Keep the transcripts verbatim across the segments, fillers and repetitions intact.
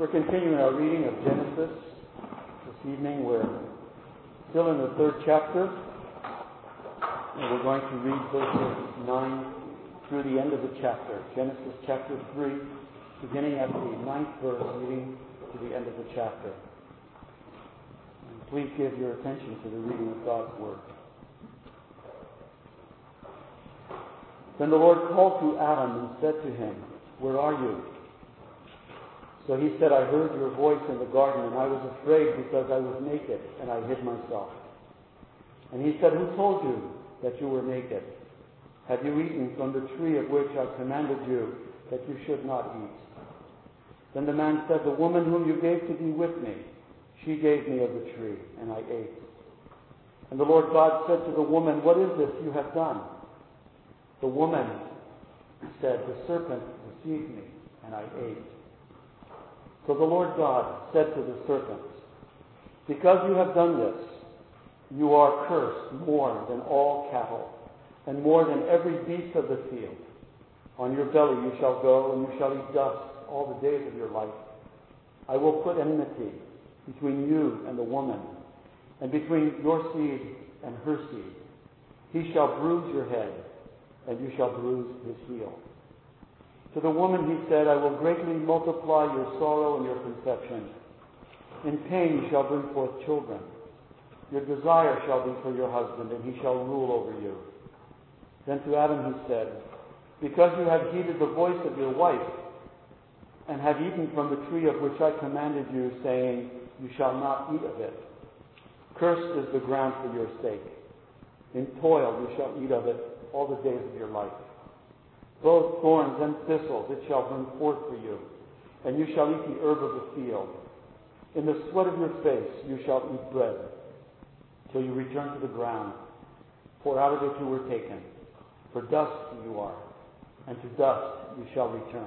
We're continuing our reading of Genesis. This evening we're still in the third chapter, and we're going to read verses nine through the end of the chapter. Genesis chapter three, beginning at the ninth verse, reading to the end of the chapter. And please give your attention to the reading of God's Word. Then the Lord called to Adam and said to him, "Where are you?" So he said, "I heard your voice in the garden, and I was afraid because I was naked, and I hid myself." And he said, "Who told you that you were naked? Have you eaten from the tree of which I commanded you that you should not eat?" Then the man said, "The woman whom you gave to be with me, she gave me of the tree, and I ate." And the Lord God said to the woman, "What is this you have done?" The woman said, "The serpent deceived me, and I ate." So the Lord God said to the serpent, "Because you have done this, you are cursed more than all cattle, and more than every beast of the field. On your belly you shall go, and you shall eat dust all the days of your life. I will put enmity between you and the woman, and between your seed and her seed. He shall bruise your head, and you shall bruise his heel." To the woman he said, "I will greatly multiply your sorrow and your conception. In pain you shall bring forth children. Your desire shall be for your husband, and he shall rule over you." Then to Adam he said, "Because you have heeded the voice of your wife, and have eaten from the tree of which I commanded you, saying, 'You shall not eat of it,' cursed is the ground for your sake. In toil you shall eat of it all the days of your life. Both thorns and thistles it shall bring forth for you, and you shall eat the herb of the field. In the sweat of your face you shall eat bread, till you return to the ground, for out of it you were taken. For dust you are, and to dust you shall return."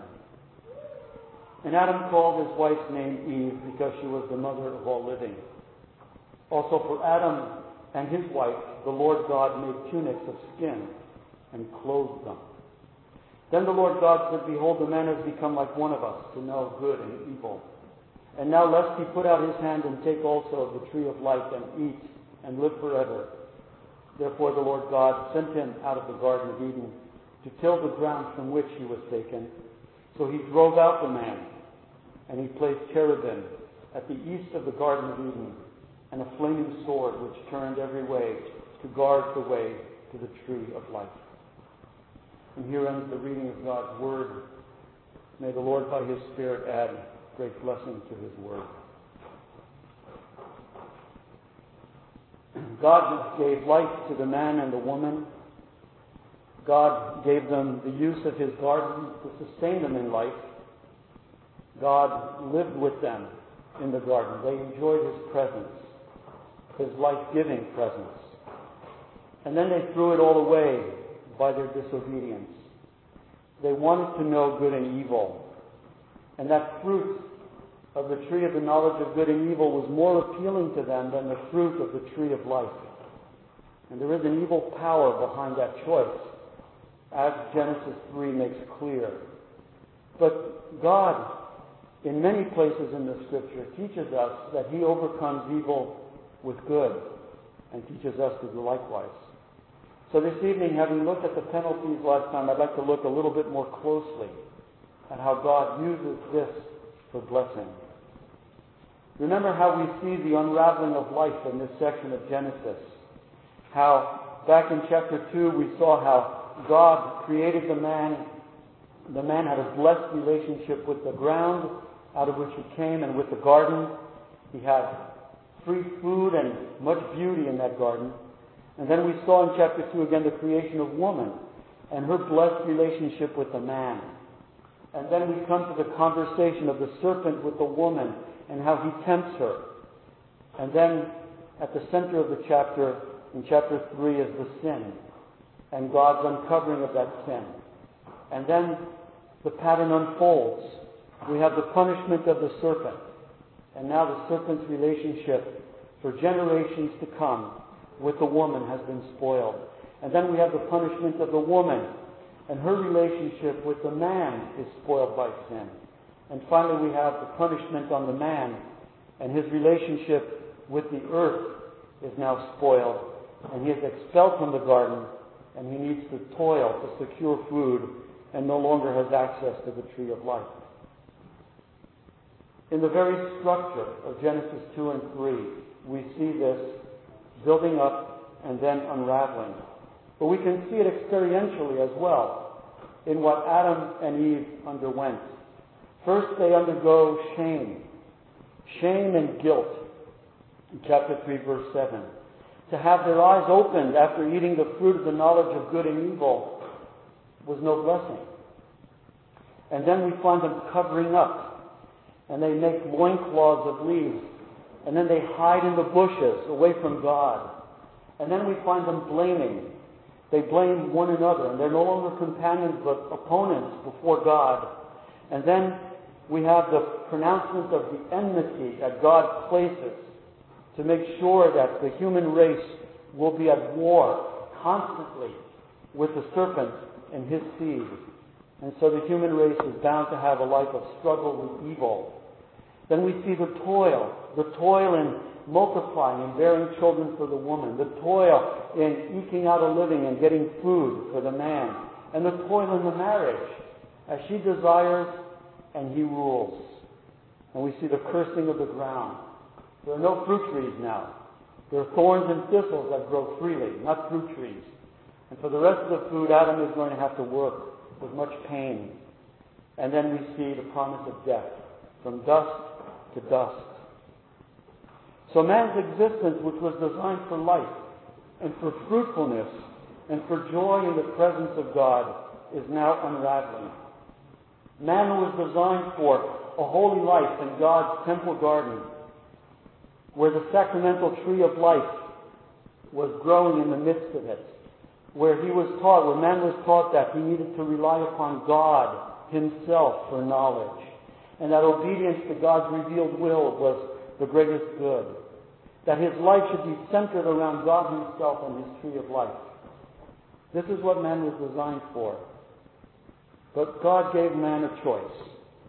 And Adam called his wife's name Eve, because she was the mother of all living. Also for Adam and his wife the Lord God made tunics of skin and clothed them. Then the Lord God said, "Behold, the man has become like one of us, to know good and evil. And now lest he put out his hand and take also of the tree of life and eat and live forever." Therefore the Lord God sent him out of the Garden of Eden to till the ground from which he was taken. So he drove out the man, and he placed cherubim at the east of the Garden of Eden, and a flaming sword which turned every way to guard the way to the tree of life. And here ends the reading of God's Word. May the Lord by His Spirit add great blessing to His Word. God gave life to the man and the woman. God gave them the use of His garden to sustain them in life. God lived with them in the garden. They enjoyed His presence, His life-giving presence. And then they threw it all away by their disobedience. They wanted to know good and evil. And that fruit of the tree of the knowledge of good and evil was more appealing to them than the fruit of the tree of life. And there is an evil power behind that choice, as Genesis three makes clear. But God, in many places in the Scripture, teaches us that He overcomes evil with good, and teaches us to do likewise. So this evening, having looked at the penalties last time, I'd like to look a little bit more closely at how God uses this for blessing. Remember how we see the unraveling of life in this section of Genesis. How back in chapter two we saw how God created the man. The man had a blessed relationship with the ground out of which he came and with the garden. He had free food and much beauty in that garden. And then we saw in chapter two again the creation of woman and her blessed relationship with the man. And then we come to the conversation of the serpent with the woman and how he tempts her. And then at the center of the chapter, in chapter three, is the sin and God's uncovering of that sin. And then the pattern unfolds. We have the punishment of the serpent, and now the serpent's relationship for generations to come with the woman has been spoiled. And then we have the punishment of the woman, and her relationship with the man is spoiled by sin. And finally we have the punishment on the man, and his relationship with the earth is now spoiled, and he is expelled from the garden, and he needs to toil to secure food and no longer has access to the tree of life. In the very structure of Genesis two and three, we see this building up and then unraveling. But we can see it experientially as well in what Adam and Eve underwent. First, they undergo shame. Shame and guilt. In chapter three, verse seven. To have their eyes opened after eating the fruit of the knowledge of good and evil was no blessing. And then we find them covering up. And they make loincloths of leaves. And then they hide in the bushes away from God. And then we find them blaming. They blame one another. And they're no longer companions but opponents before God. And then we have the pronouncement of the enmity that God places to make sure that the human race will be at war constantly with the serpent and his seed. And so the human race is bound to have a life of struggle with evil. Then we see the toil, the toil in multiplying and bearing children for the woman, the toil in eking out a living and getting food for the man, and the toil in the marriage as she desires and he rules. And we see the cursing of the ground. There are no fruit trees now. There are thorns and thistles that grow freely, not fruit trees. And for the rest of the food, Adam is going to have to work with much pain. And then we see the promise of death, from dust to dust. So man's existence, which was designed for life and for fruitfulness and for joy in the presence of God, is now unraveling. Man who was designed for a holy life in God's temple garden, where the sacramental tree of life was growing in the midst of it, where he was taught, where man was taught that he needed to rely upon God himself for knowledge, and that obedience to God's revealed will was the greatest good, that his life should be centered around God himself and his tree of life. This is what man was designed for. But God gave man a choice.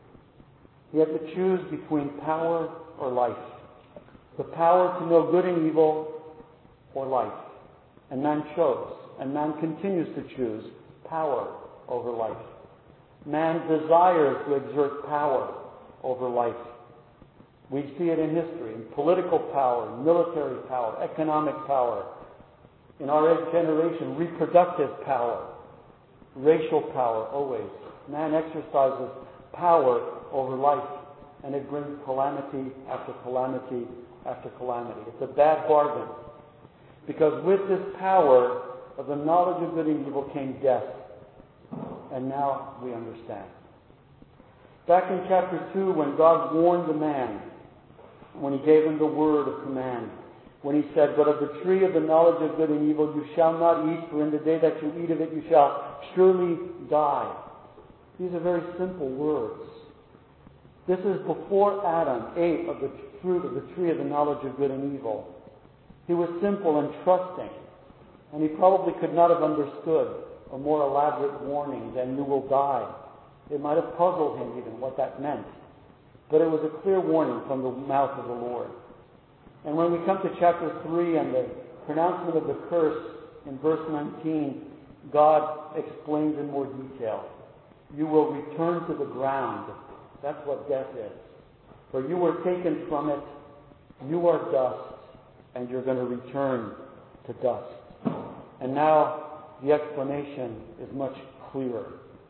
He had to choose between power or life. The power to know good and evil or life. And man chose. And man continues to choose power over life. Man desires to exert power over life. We see it in history, in political power, military power, economic power. In our generation, reproductive power, racial power, always. Man exercises power over life, and it brings calamity after calamity after calamity. It's a bad bargain. Because with this power of the knowledge of good and evil came death. And now we understand. Back in chapter two, when God warned the man, when he gave him the word of command, when he said, "But of the tree of the knowledge of good and evil you shall not eat, for in the day that you eat of it you shall surely die." These are very simple words. This is before Adam ate of the fruit of the tree of the knowledge of good and evil. He was simple and trusting, and he probably could not have understood a more elaborate warning than "you will die." It might have puzzled him even what that meant. But it was a clear warning from the mouth of the Lord. And when we come to chapter three and the pronouncement of the curse in verse nineteen, God explains in more detail. You will return to the ground. That's what death is. For you were taken from it, you are dust, and you're going to return to dust. And now the explanation is much clearer.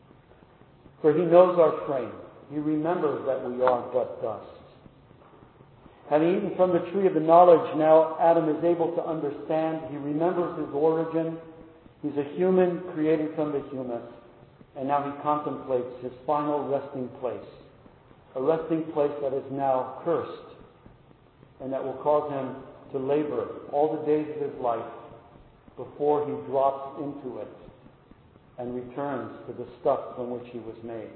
For he knows our frame. He remembers that we are but dust. Having eaten from the tree of the knowledge, now Adam is able to understand. He remembers his origin. He's a human created from the humus. And now he contemplates his final resting place. A resting place that is now cursed. And that will cause him to labor all the days of his life before he drops into it and returns to the stuff from which he was made.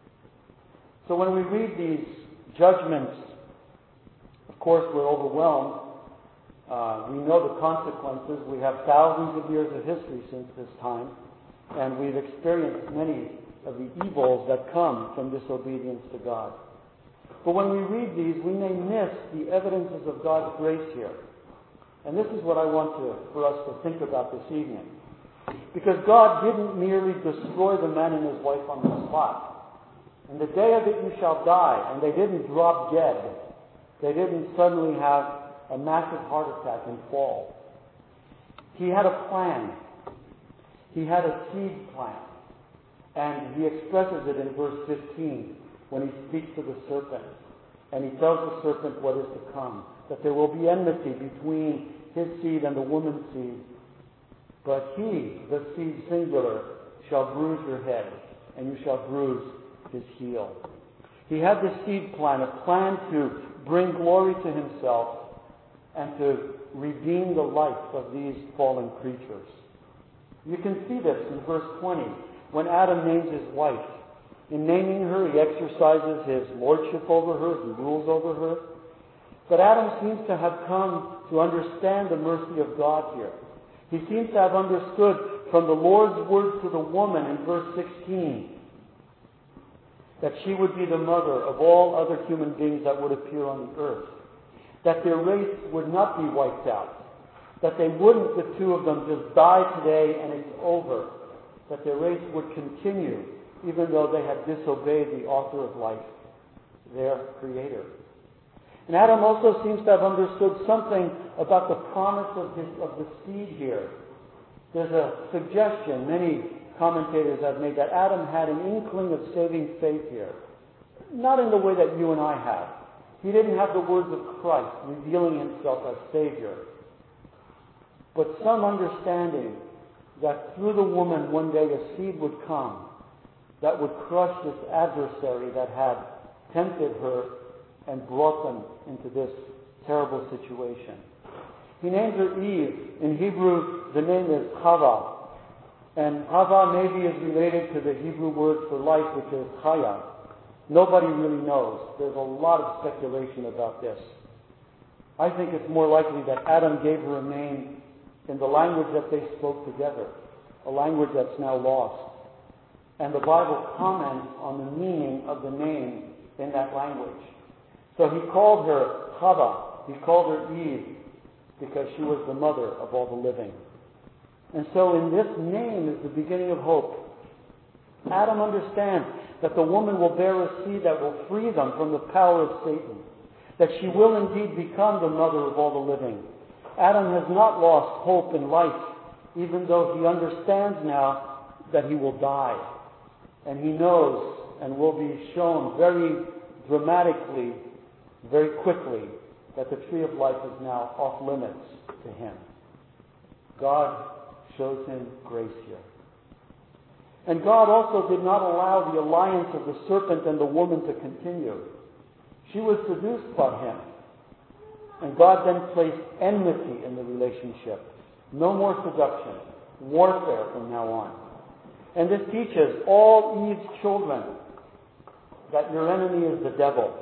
So when we read these judgments, of course we're overwhelmed. Uh, we know the consequences. We have thousands of years of history since this time, and we've experienced many of the evils that come from disobedience to God. But when we read these, we may miss the evidences of God's grace here. And this is what I want to, for us to think about this evening. Because God didn't merely destroy the man and his wife on the spot. In the day of it you shall die. And they didn't drop dead. They didn't suddenly have a massive heart attack and fall. He had a plan. He had a seed plan. And he expresses it in verse fifteen when he speaks to the serpent. And he tells the serpent what is to come. That there will be enmity between his seed and the woman's seed. But he, the seed singular, shall bruise your head, and you shall bruise his heel. He had this seed plan, a plan to bring glory to himself and to redeem the life of these fallen creatures. You can see this in verse twenty, when Adam names his wife. In naming her, he exercises his lordship over her, he rules over her. But Adam seems to have come to understand the mercy of God here. He seems to have understood from the Lord's word to the woman in verse sixteen that she would be the mother of all other human beings that would appear on the earth. That their race would not be wiped out. That they wouldn't, the two of them, just die today and it's over. That their race would continue even though they had disobeyed the author of life, their Creator. And Adam also seems to have understood something about the promise of, his, of the seed here. There's a suggestion, many commentators have made, that Adam had an inkling of saving faith here. Not in the way that you and I have. He didn't have the words of Christ revealing himself as Savior. But some understanding that through the woman one day a seed would come that would crush this adversary that had tempted her and brought them into this terrible situation. He names her Eve. In Hebrew, the name is Chava. And Chava maybe is related to the Hebrew word for life, which is Chaya. Nobody really knows. There's a lot of speculation about this. I think it's more likely that Adam gave her a name in the language that they spoke together, a language that's now lost. And the Bible comments on the meaning of the name in that language. So he called her Chava. He called her Eve because she was the mother of all the living. And so in this name is the beginning of hope. Adam understands that the woman will bear a seed that will free them from the power of Satan. That she will indeed become the mother of all the living. Adam has not lost hope in life, even though he understands now that he will die. And he knows and will be shown very dramatically, very quickly, that the tree of life is now off limits to him. God shows him grace here. And God also did not allow the alliance of the serpent and the woman to continue. She was seduced by him. And God then placed enmity in the relationship. No more seduction. Warfare from now on. And this teaches all Eve's children that your enemy is the devil.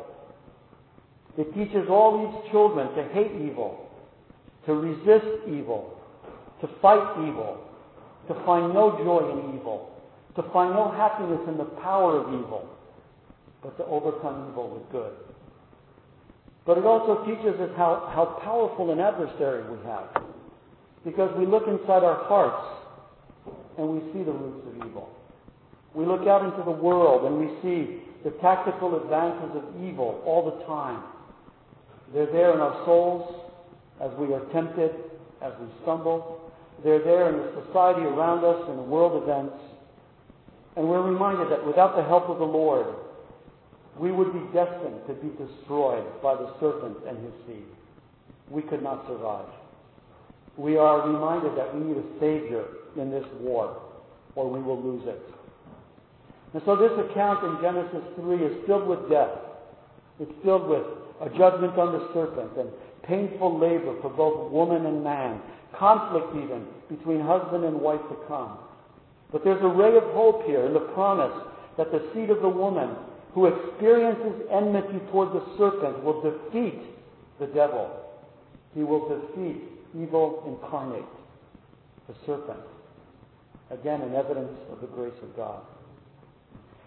It teaches all Eve's children to hate evil, to resist evil, to fight evil, to find no joy in evil, to find no happiness in the power of evil, but to overcome evil with good. But it also teaches us how, how powerful an adversary we have. Because we look inside our hearts and we see the roots of evil. We look out into the world and we see the tactical advances of evil all the time. They're there in our souls as we are tempted, as we stumble. They're there in the society around us, in the world events. And we're reminded that without the help of the Lord, we would be destined to be destroyed by the serpent and his seed. We could not survive. We are reminded that we need a Savior in this war, or we will lose it. And so this account in Genesis three is filled with death. It's filled with a judgment on the serpent and painful labor for both woman and man, conflict even between husband and wife to come. But there's a ray of hope here in the promise that the seed of the woman who experiences enmity toward the serpent will defeat the devil. He will defeat evil incarnate, the serpent. Again, an evidence of the grace of God.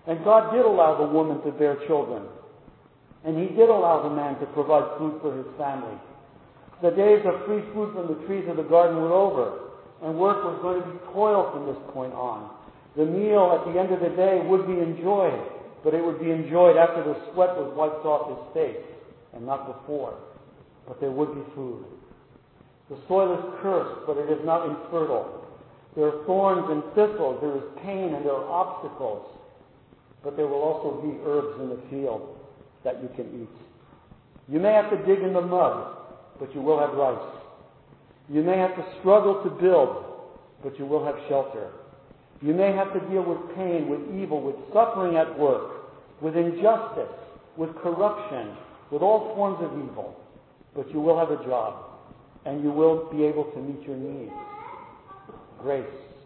And God did allow the woman to bear children. And He did allow the man to provide food for his family. The days of free food from the trees of the garden were over, and work was going to be toil from this point on. The meal at the end of the day would be enjoyed, but it would be enjoyed after the sweat was wiped off his face, and not before. But there would be food. The soil is cursed, but it is not infertile. There are thorns and thistles, there is pain and there are obstacles, but there will also be herbs in the field that you can eat. You may have to dig in the mud, but you will have rice. You may have to struggle to build, but you will have shelter. You may have to deal with pain, with evil, with suffering at work, with injustice, with corruption, with all forms of evil, but you will have a job, and you will be able to meet your needs. Grace.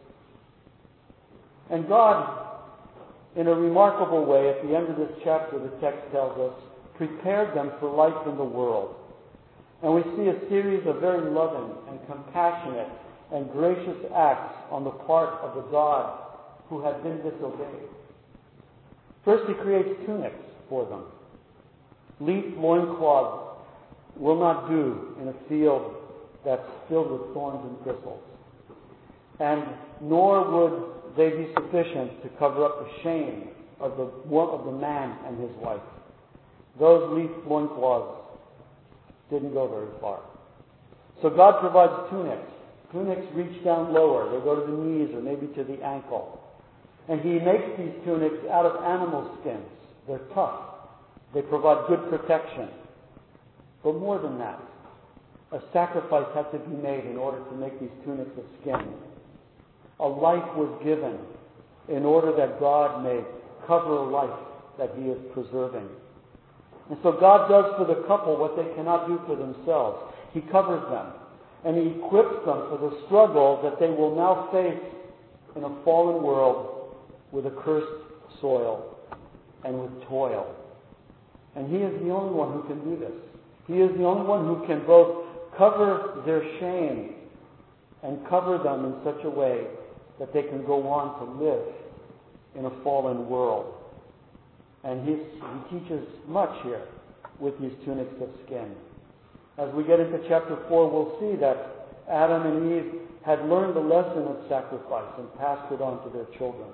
And God, in a remarkable way, at the end of this chapter, the text tells us, prepared them for life in the world. And we see a series of very loving and compassionate and gracious acts on the part of the God who had been disobeyed. First, He creates tunics for them. Leaf loincloths will not do in a field that's filled with thorns and thistles. And nor would they be sufficient to cover up the shame of the, of the man and his wife. Those leaf loincloths didn't go very far. So God provides tunics. Tunics reach down lower. They go to the knees or maybe to the ankle. And He makes these tunics out of animal skins. They're tough. They provide good protection. But more than that, a sacrifice had to be made in order to make these tunics of skin. A life was given in order that God may cover a life that He is preserving. And so God does for the couple what they cannot do for themselves. He covers them. And He equips them for the struggle that they will now face in a fallen world with a cursed soil and with toil. And He is the only one who can do this. He is the only one who can both cover their shame and cover them in such a way that they can go on to live in a fallen world. And he, he teaches much here with these tunics of skin. As we get into chapter four, we'll see that Adam and Eve had learned the lesson of sacrifice and passed it on to their children.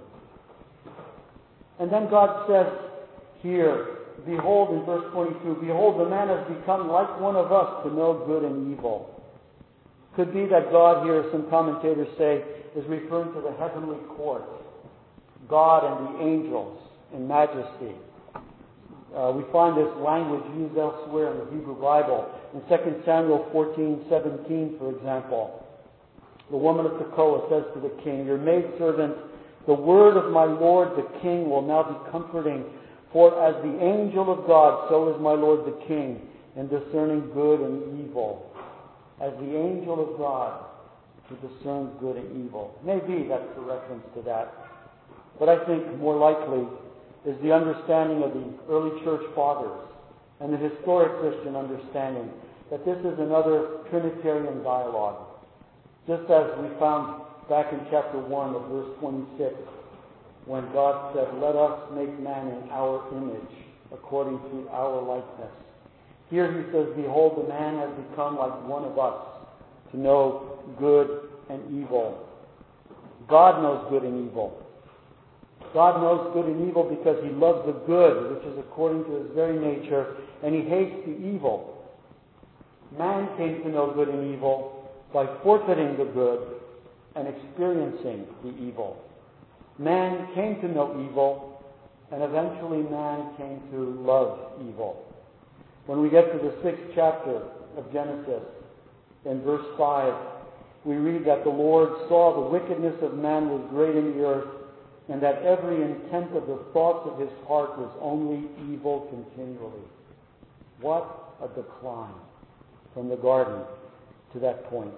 And then God says here, behold, in verse twenty-two, behold, the man has become like one of us to know good and evil. Could be that God here, some commentators say, is referring to the heavenly court, God and the angels in majesty. Uh, we find this language used elsewhere in the Hebrew Bible. In Second Samuel fourteen seventeen, for example, the woman of Tekoa says to the king, your maidservant, the word of my Lord the king will now be comforting, for as the angel of God, so is my Lord the king, in discerning good and evil. As the angel of God who discerns good and evil. Maybe that's a reference to that. But I think more likely is the understanding of the early church fathers and the historic Christian understanding that this is another Trinitarian dialogue. Just as we found back in chapter one of verse twenty-six, when God said, let us make man in our image, according to our likeness. Here He says, behold, the man has become like one of us, to know good and evil. God knows good and evil. God knows good and evil because He loves the good, which is according to His very nature, and He hates the evil. Man came to know good and evil by forfeiting the good and experiencing the evil. Man came to know evil, and eventually man came to love evil. When we get to the sixth chapter of Genesis, in verse five, we read that the Lord saw the wickedness of man was great in the earth, and that every intent of the thoughts of his heart was only evil continually. What a decline from the garden to that point.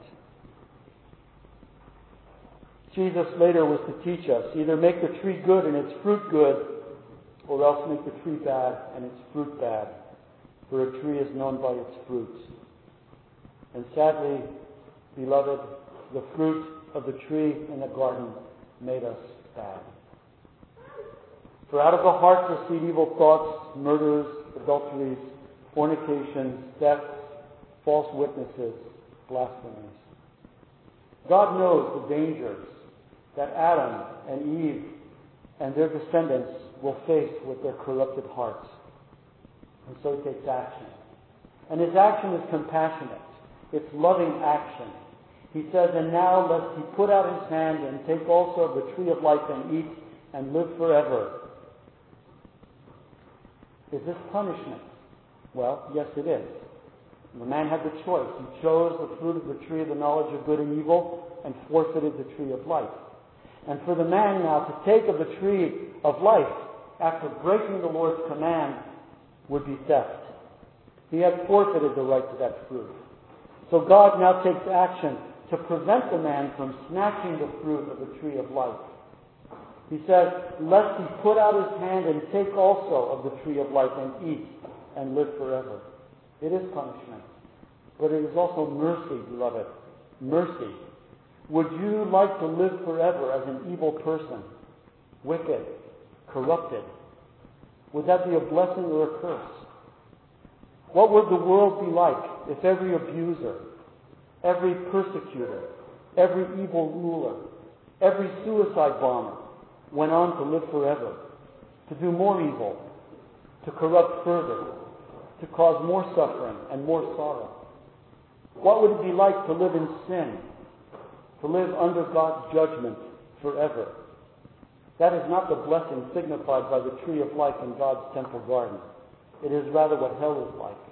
Jesus later was to teach us, either make the tree good and its fruit good, or else make the tree bad and its fruit bad. For a tree is known by its fruits. And sadly, beloved, the fruit of the tree in the garden made us bad. For out of the heart proceed evil thoughts, murders, adulteries, fornications, thefts, false witnesses, blasphemies. God knows the dangers that Adam and Eve and their descendants will face with their corrupted hearts. And so he takes action. And his action is compassionate. It's loving action. He says, and now lest he put out his hand and take also of the tree of life and eat and live forever. Is this punishment? Well, yes it is. The man had the choice. He chose the fruit of the tree of the knowledge of good and evil and forfeited the tree of life. And for the man now to take of the tree of life after breaking the Lord's command would be theft. He had forfeited the right to that fruit. So God now takes action to prevent the man from snatching the fruit of the tree of life. He says, lest he put out his hand and take also of the tree of life and eat and live forever. It is punishment. But it is also mercy, beloved. Mercy. Would you like to live forever as an evil person? Wicked? Corrupted? Would that be a blessing or a curse? What would the world be like if every abuser, every persecutor, every evil ruler, every suicide bomber went on to live forever, to do more evil, to corrupt further, to cause more suffering and more sorrow? What would it be like to live in sin, to live under God's judgment forever? That is not the blessing signified by the tree of life in God's temple garden. It is rather what hell is like.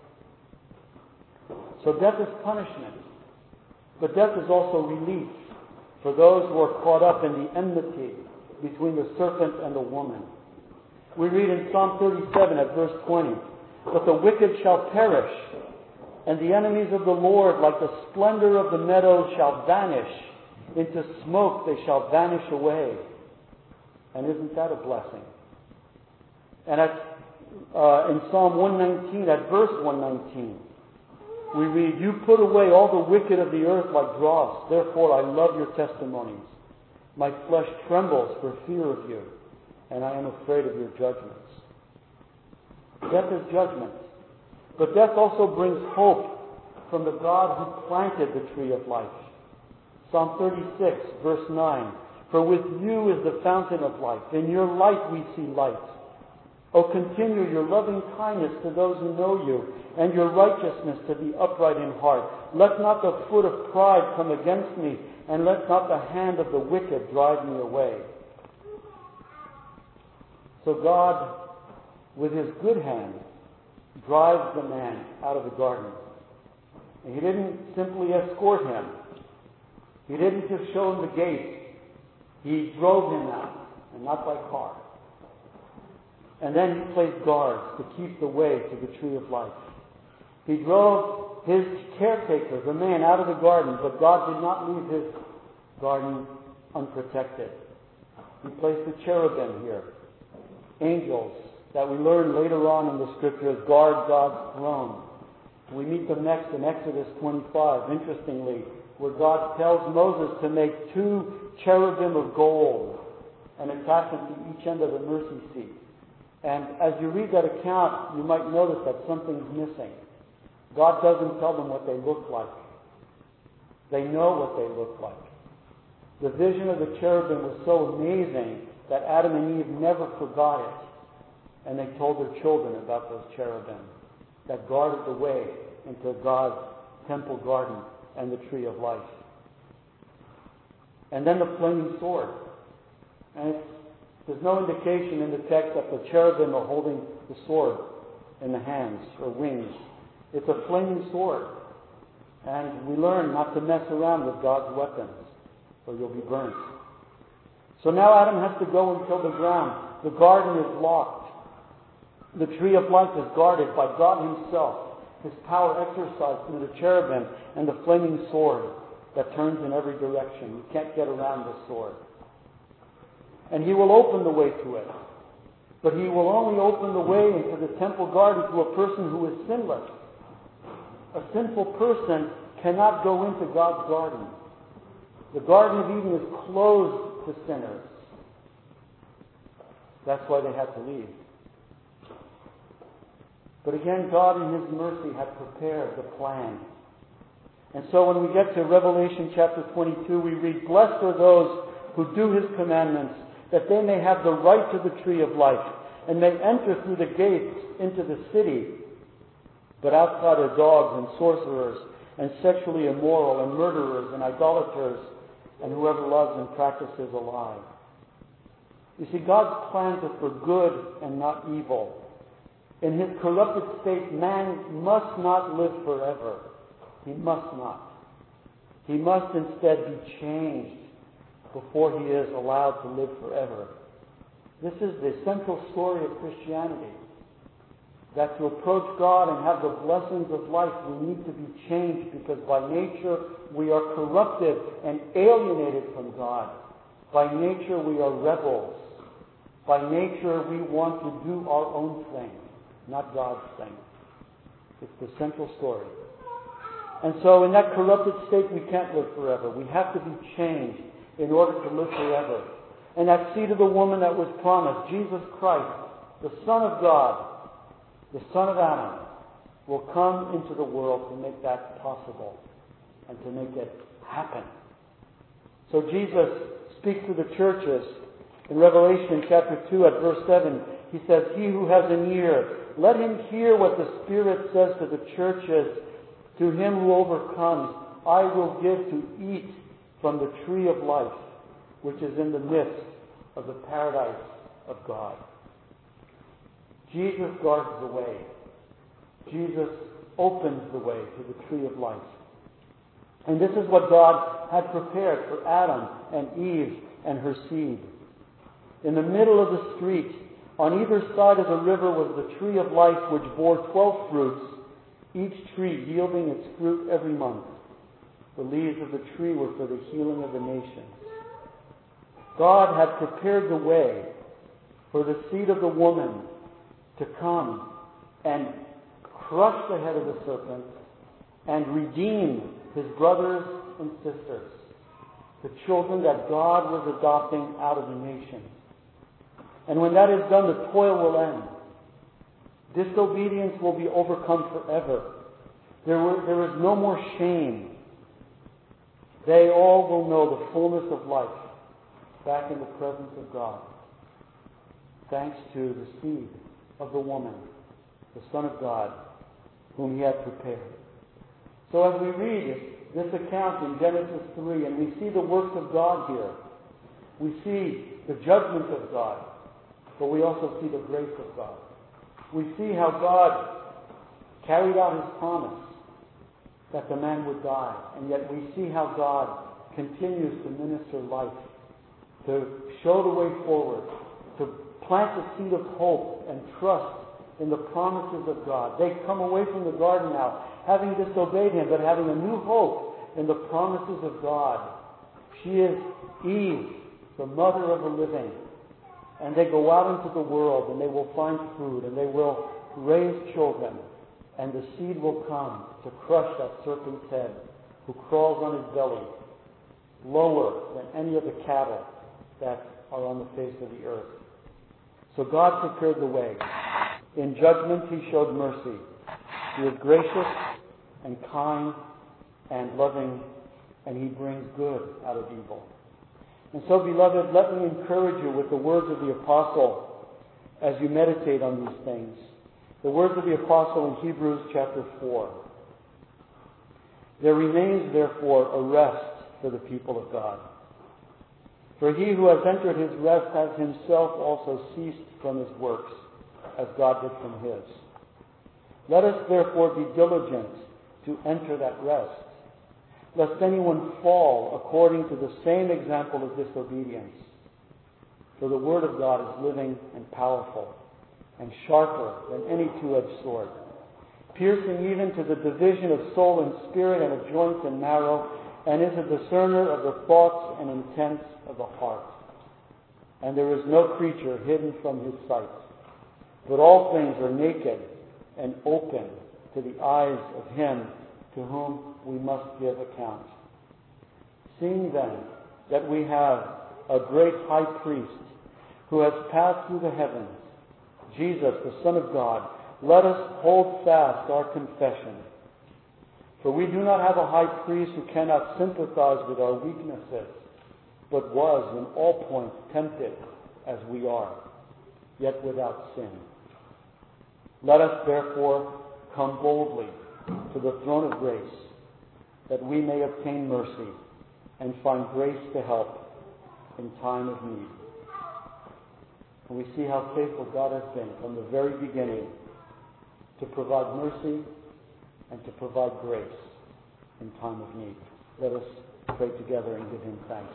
So death is punishment, but death is also relief for those who are caught up in the enmity between the serpent and the woman. We read in Psalm thirty-seven at verse twenty, but the wicked shall perish, and the enemies of the Lord, like the splendor of the meadows, shall vanish. Into smoke they shall vanish away. And isn't that a blessing? And at, uh, in Psalm one nineteen, at verse one nineteen, we read, you put away all the wicked of the earth like dross. Therefore I love your testimonies. My flesh trembles for fear of you, and I am afraid of your judgments. Death is judgment. But death also brings hope from the God who planted the tree of life. Psalm thirty-six, verse nine. For with you is the fountain of life. In your light we see light. O continue your loving kindness to those who know you, and your righteousness to the upright in heart. Let not the foot of pride come against me, and let not the hand of the wicked drive me away. So God, with his good hand, drives the man out of the garden. And he didn't simply escort him. He didn't just show him the gate. He drove him out, and not by car. And then he placed guards to keep the way to the tree of life. He drove his caretaker, the man, out of the garden, but God did not leave his garden unprotected. He placed the cherubim here, angels that we learn later on in the scriptures guard God's throne. We meet them next in Exodus twenty-five, interestingly, where God tells Moses to make two cherubim of gold and attach them to each end of the mercy seat. And as you read that account, you might notice that something's missing. God doesn't tell them what they look like. They know what they look like. The vision of the cherubim was so amazing that Adam and Eve never forgot it. And they told their children about those cherubim that guarded the way into God's temple garden and the tree of life. And then the flaming sword. And it's, there's no indication in the text that the cherubim are holding the sword in the hands or wings. It's a flaming sword. And we learn not to mess around with God's weapons, or you'll be burnt. So now Adam has to go and till the ground. The garden is locked. The tree of life is guarded by God himself, his power exercised through the cherubim and the flaming sword that turns in every direction. You can't get around the sword. And he will open the way to it. But he will only open the way into the temple garden to a person who is sinless. A sinful person cannot go into God's garden. The Garden of Eden is closed to sinners. That's why they had to leave. But again, God in His mercy had prepared the plan. And so when we get to Revelation chapter twenty-two, we read, "Blessed are those who do His commandments, that they may have the right to the tree of life, and may enter through the gates into the city. But outside are dogs and sorcerers, and sexually immoral, and murderers, and idolaters, and whoever loves and practices a lie." You see, God's plans are for good and not evil. In his corrupted state, man must not live forever. He must not. He must instead be changed before he is allowed to live forever. This is the central story of Christianity. That to approach God and have the blessings of life, we need to be changed, because by nature we are corrupted and alienated from God. By nature we are rebels. By nature we want to do our own thing, not God's thing. It's the central story. And so in that corrupted state we can't live forever. We have to be changed in order to live forever. And that seed of the woman that was promised, Jesus Christ, the Son of God, the Son of Adam, will come into the world to make that possible and to make it happen. So Jesus speaks to the churches in Revelation chapter two at verse seven. He says, "He who has an ear, let him hear what the Spirit says to the churches. To him who overcomes, I will give to eat from the tree of life, which is in the midst of the paradise of God." Jesus guards the way. Jesus opens the way to the tree of life. And this is what God had prepared for Adam and Eve and her seed. In the middle of the street, on either side of the river, was the tree of life, which bore twelve fruits, each tree yielding its fruit every month. The leaves of the tree were for the healing of the nations. God had prepared the way for the seed of the woman to come and crush the head of the serpent and redeem his brothers and sisters, the children that God was adopting out of the nations. And when that is done, the toil will end. Disobedience will be overcome forever. There, were, there is no more shame. They all will know the fullness of life back in the presence of God, thanks to the seed of the woman, the Son of God, whom He had prepared. So as we read this account in Genesis three, and we see the works of God here, we see the judgment of God, but we also see the grace of God. We see how God carried out His promise that the man would die, and yet we see how God continues to minister life, to show the way forward, to plant the seed of hope and trust in the promises of God. They come away from the garden now, having disobeyed Him, but having a new hope in the promises of God. She is Eve, the mother of the living. And they go out into the world, and they will find food, and they will raise children, and the seed will come to crush that serpent's head, who crawls on his belly, lower than any of the cattle that are on the face of the earth. So God prepared the way. In judgment He showed mercy. He is gracious and kind and loving, and He brings good out of evil. And so, beloved, let me encourage you with the words of the Apostle as you meditate on these things. The words of the Apostle in Hebrews chapter four. "There remains, therefore, a rest for the people of God. For he who has entered his rest has himself also ceased from his works, as God did from His. Let us therefore be diligent to enter that rest, lest anyone fall according to the same example of disobedience. For the Word of God is living and powerful, and sharper than any two-edged sword, piercing even to the division of soul and spirit and of joints and marrow, and is a discerner of the thoughts and intents of the heart. And there is no creature hidden from His sight, but all things are naked and open to the eyes of Him to whom we must give account. Seeing then that we have a great high priest who has passed through the heavens, Jesus, the Son of God, let us hold fast our confession. For we do not have a high priest who cannot sympathize with our weaknesses, but was in all points tempted as we are, yet without sin. Let us therefore come boldly to the throne of grace, that we may obtain mercy and find grace to help in time of need. And we see how faithful God has been from the very beginning to provide mercy and to provide grace in time of need. Let us pray together and give him thanks.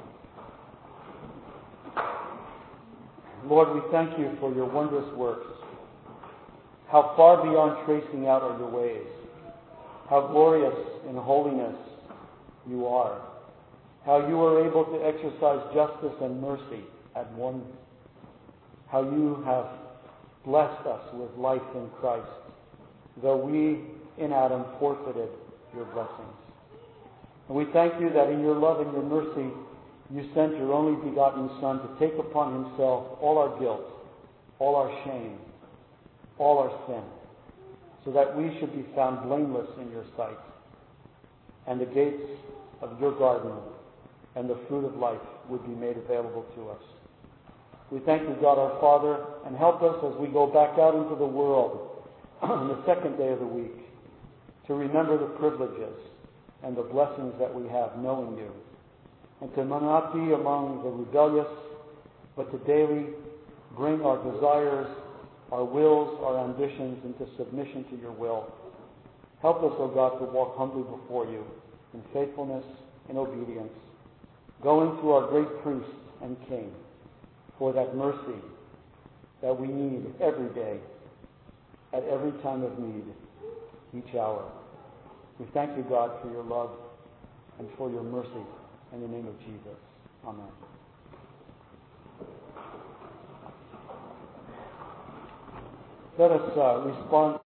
Lord, we thank you for your wondrous works. How far beyond tracing out are your ways. How glorious in holiness you are. How you are able to exercise justice and mercy at once. How you have blessed us with life in Christ, though we in Adam forfeited your blessings. And we thank you that in your love and your mercy you sent your only begotten Son to take upon himself all our guilt, all our shame, all our sin, so that we should be found blameless in your sight, and the gates of your garden and the fruit of life would be made available to us. We thank you, God our Father, and help us as we go back out into the world on the second day of the week to remember the privileges and the blessings that we have knowing you, and to not be among the rebellious, but to daily bring our desires, our wills, our ambitions into submission to your will. Help us, O God, to walk humbly before you in faithfulness and obedience, going to our great priest and King for that mercy that we need every day, at every time of need, each hour. We thank you, God, for your love and for your mercy. In the name of Jesus. Amen. Let us uh, respond.